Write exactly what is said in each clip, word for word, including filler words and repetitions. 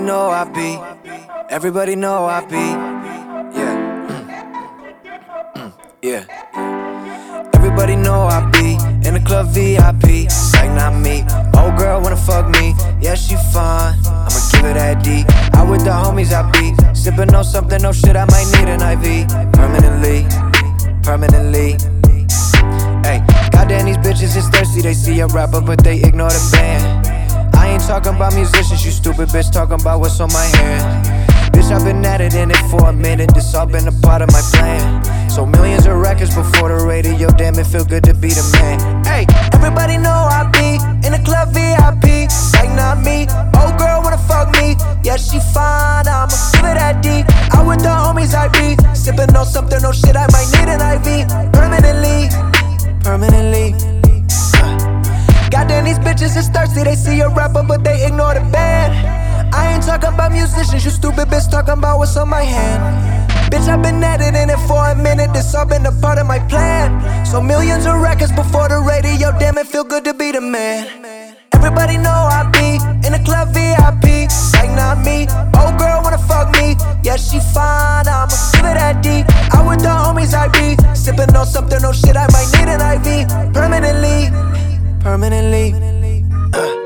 know I be. Everybody know I be. Yeah. Mm. Mm. Yeah. Everybody know I be in the club V I P. Like not me. Old girl wanna fuck me. Yeah, she fine. I'ma give her that D. Out with the homies I be. Sippin' on something, no shit, I might need an I V. Permanently. Permanently. Hey, goddamn, these bitches is thirsty. They see a rapper, but they ignore the band. I ain't talking about musicians, you stupid bitch. Talking about what's on my hand. Bitch, I've been at it in it for a minute. This all been a part of my plan. So millions of records before the radio. Damn, it feel good to be the man. Hey, everybody know I be in the club V I P. Like not me. Old girl wanna fuck me. Yeah, she fine. I'ma give her that D. Out with the homies I be. Sippin' on something, no shit, I might need an I V. Permanently. Permanently. Goddamn, these bitches is thirsty. They see a rapper, but they ignore the band. I ain't talking about musicians, you stupid bitch. Talking about what's on my hand. Bitch, I've been at it in it for a minute. This all been a part of my plan. So millions of records before the radio. Damn, it feel good to be the man. Everybody know I be in the club V I P. Like not me. Old girl wanna fuck me. Yeah, she fine. I'ma give her that D. Out with the homies I be. Sippin' on something, no shit, I might need an I V. Permanently. Permanently. Uh.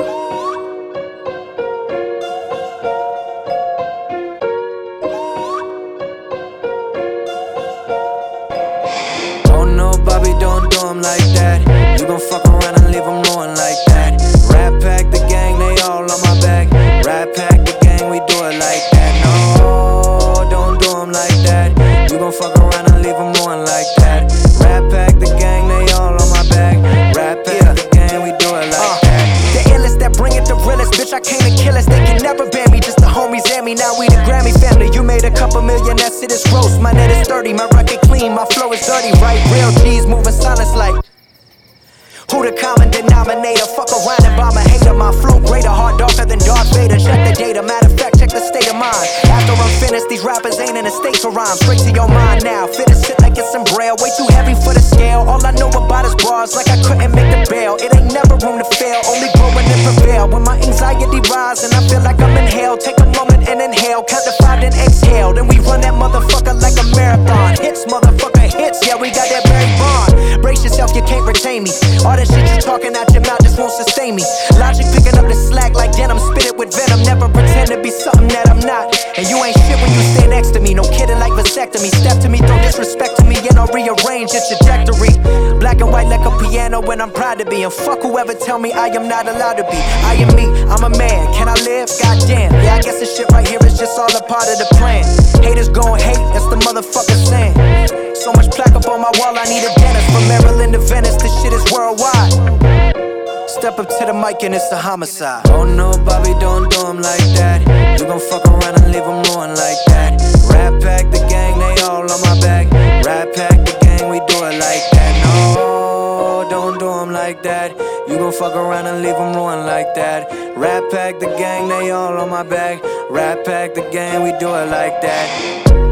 Oh no, Bobby, don't do him like that. You gon' fuck around and leave him ruined like that. Rat pack the gang, they all on my back. Rat pack the gang, we do it like that. No, don't do him like that. You gon' fuck around and leave him ruined like that. Rat pack the gang, they all on my back. Rat pack the gang, we do it like that. The illest that bring it the realest. Bitch, I came to kill us. They can never ban me, just the homies and me. Now we the Grammy family. You made a couple million, that's it, it's gross. My net is thirty, my record clean, my flow is dirty, right? Real G's moving silence like who the common denominator? Fuck around and bomb a hater. My flow greater, hard darker than Darth Vader. Check the data, matter of fact, check the state of mind. After I'm finished, these rappers ain't in a state to rhyme. Straight to your mind now, fit a shit like it's some braille. Way too heavy for the scale. All I know about is bars, like I couldn't make the bail. It ain't never room to fail, only growing and prevail. When my anxiety rise and I feel like I'm in hell, take a moment and inhale, count to five then exhale. Then we run that motherfucker like a marathon. Hits, motherfucker, hits, yeah, we got that Barry Bond. Brace yourself, you can't retain me. All that shit you talking out your mouth just won't sustain me. Logic picking up the slack like denim, spit it with venom. Never pretend to be something that I'm not. And you ain't shit when you stay next to me. No kidding like vasectomy. Step to me, throw disrespect to me, and I'll rearrange your trajectory. Black and white like a piano when I'm proud to be. And fuck whoever tell me I am not allowed to be. I am me, I'm a man. Can I live? Goddamn. Yeah, I guess this shit right here is just all a part of the plan. Haters gon' hate, that's the motherfucker saying. So much plaque up on my wall, I need a dentist. From Maryland to Venice, this shit is worldwide. Step up to the mic and it's a homicide. Oh no, Bobby, don't do him like that. You gon' fuck around and leave him ruined like that. Rat pack the gang, they all on my back. Rat pack the gang, we do it like that. No, don't do him like that. You gon' fuck around and leave him ruined like that. Rat pack the gang, they all on my back. Rat pack the gang, we do it like that.